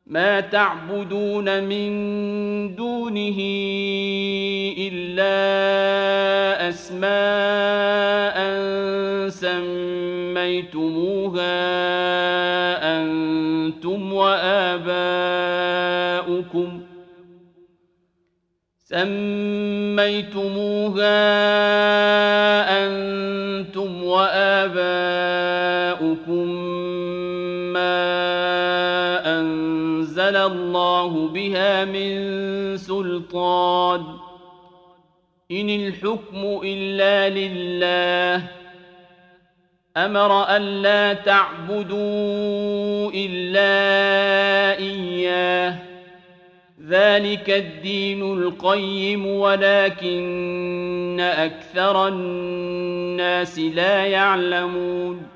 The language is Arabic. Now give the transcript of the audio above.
ما تعبدون من دونه إلا أسماء سميتموها أنتم وآباؤكم ما أنزل الله بها من سلطان إن الحكم إلا لله أمر ألا تعبدوا إلا إياه ذلك الدين القيم ولكن أكثر الناس لا يعلمون